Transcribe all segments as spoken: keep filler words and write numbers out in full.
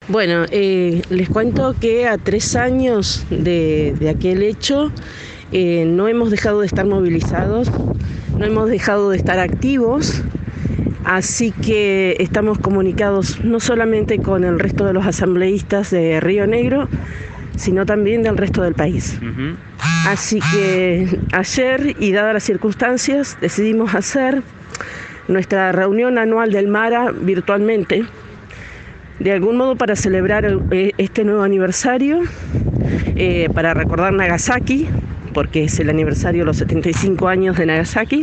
Bueno, eh, les cuento que a tres años de, de aquel hecho eh, no hemos dejado de estar movilizados, no hemos dejado de estar activos, así que estamos comunicados no solamente con el resto de los asambleístas de Río Negro, sino también del resto del país. Uh-huh. Así que ayer, y dadas las circunstancias, decidimos hacer nuestra reunión anual del MARA virtualmente, de algún modo para celebrar el, este nuevo aniversario, eh, para recordar Nagasaki, porque es el aniversario de los setenta y cinco años de Nagasaki,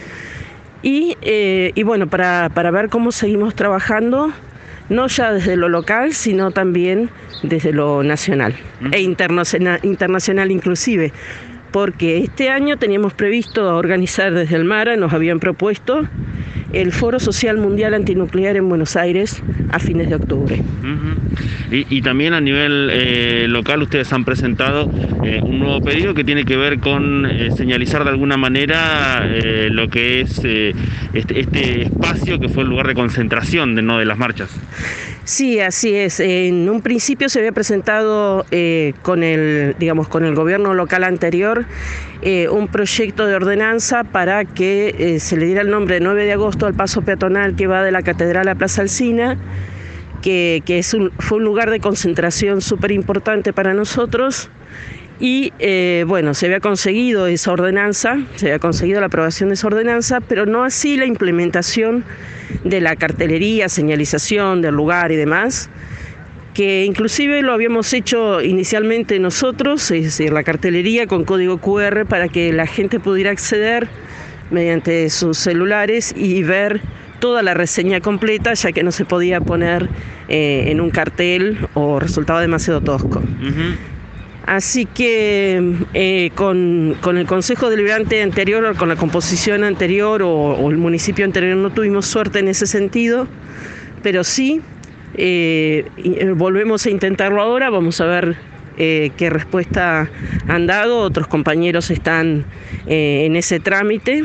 y, eh, y bueno, para, para ver cómo seguimos trabajando, no ya desde lo local, sino también desde lo nacional, ¿Mm? e internacional, internacional inclusive, porque este año teníamos previsto organizar desde el MARA, nos habían propuesto el Foro Social Mundial Antinuclear en Buenos Aires a fines de octubre. Uh-huh. y, y también a nivel eh, local ustedes han presentado eh, un nuevo pedido que tiene que ver con eh, señalizar de alguna manera eh, lo que es eh, este, este espacio que fue el lugar de concentración de, ¿no? de las marchas. Sí, así es. En un principio se había presentado eh, con el, digamos, con el gobierno local anterior eh, un proyecto de ordenanza para que eh, se le diera el nombre de nueve de agosto al paso peatonal que va de la Catedral a Plaza Alsina, que, que es un, fue un lugar de concentración súper importante para nosotros. Y eh, bueno, se había conseguido esa ordenanza, se había conseguido la aprobación de esa ordenanza, pero no así la implementación de la cartelería, señalización del lugar y demás, que inclusive lo habíamos hecho inicialmente nosotros, es decir, la cartelería con código cu erre para que la gente pudiera acceder mediante sus celulares y ver toda la reseña completa, ya que no se podía poner eh, en un cartel o resultaba demasiado tosco. Uh-huh. Así que eh, con, con el Consejo Deliberante anterior, o con la composición anterior o, o el municipio anterior no tuvimos suerte en ese sentido, pero sí, eh, volvemos a intentarlo ahora, vamos a ver eh, qué respuesta han dado, otros compañeros están eh, en ese trámite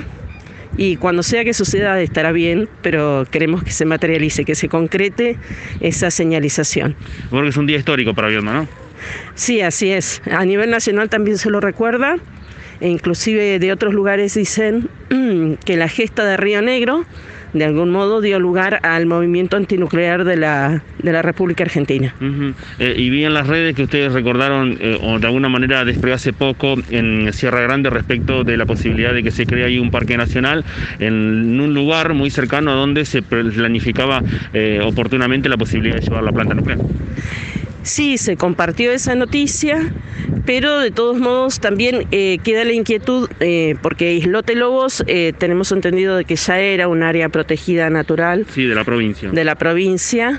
y cuando sea que suceda estará bien, pero queremos que se materialice, que se concrete esa señalización. Porque es un día histórico para Viedma, ¿no? Sí, así es. A nivel nacional también se lo recuerda, e inclusive de otros lugares dicen que la gesta de Río Negro, de algún modo, dio lugar al movimiento antinuclear de la, de la República Argentina. Uh-huh. eh, y vi en las redes que ustedes recordaron, eh, o de alguna manera desplegó hace poco en Sierra Grande respecto de la posibilidad de que se cree ahí un parque nacional en un lugar muy cercano a donde se planificaba eh, oportunamente la posibilidad de llevar la planta nuclear. Sí, se compartió esa noticia, pero de todos modos también eh, queda la inquietud, eh, porque Islote Lobos eh, tenemos entendido de que ya era un área protegida natural. Sí, de la provincia. De la provincia.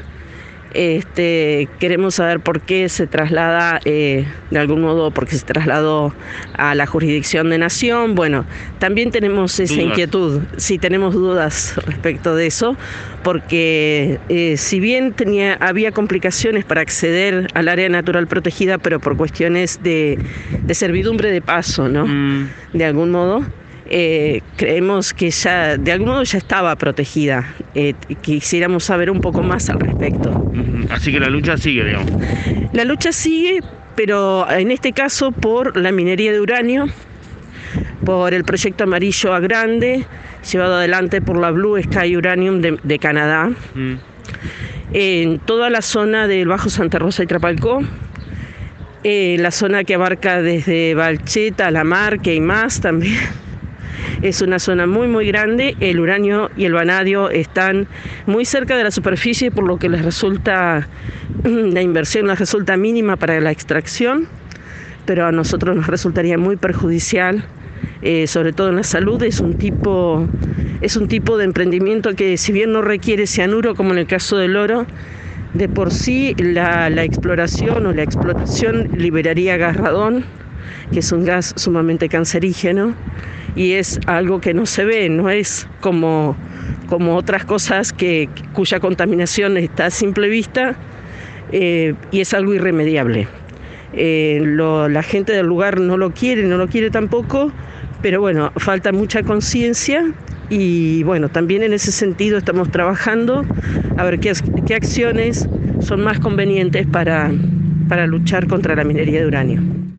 Este, queremos saber por qué se traslada, eh, de algún modo, porque se trasladó a la jurisdicción de Nación. Bueno, también tenemos esa dudas. inquietud, sí tenemos dudas respecto de eso, porque eh, si bien tenía, había complicaciones para acceder al área natural protegida, pero por cuestiones de, de servidumbre de paso, ¿no? Mm. De algún modo. Eh, creemos que ya, de algún modo ya estaba protegida. Eh, quisiéramos saber un poco más al respecto. Así que la lucha sigue, digamos. La lucha sigue, pero en este caso por la minería de uranio, por el proyecto Amarillo a Grande, llevado adelante por la Blue Sky Uranium de, de Canadá, mm. en toda la zona del Bajo Santa Rosa y Trapalcó, eh, la zona que abarca desde Balcheta, La Marque y más también. Es una zona muy muy grande, el uranio y el vanadio están muy cerca de la superficie, por lo que les resulta, la inversión les resulta mínima para la extracción, pero a nosotros nos resultaría muy perjudicial, eh, sobre todo en la salud. Es un tipo, es un tipo de emprendimiento que, si bien no requiere cianuro como en el caso del oro, de por sí la, la exploración o la explotación liberaría gas radón, que es un gas sumamente cancerígeno, y es algo que no se ve, no es como, como otras cosas que, cuya contaminación está a simple vista, eh, y es algo irremediable. Eh, lo, la gente del lugar no lo quiere, no lo quiere tampoco, pero bueno, falta mucha conciencia y bueno, también en ese sentido estamos trabajando a ver qué, qué acciones son más convenientes para, para luchar contra la minería de uranio.